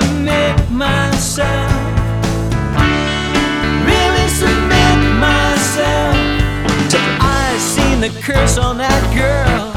submit myself, really submit myself, till I seen the curse on that girl.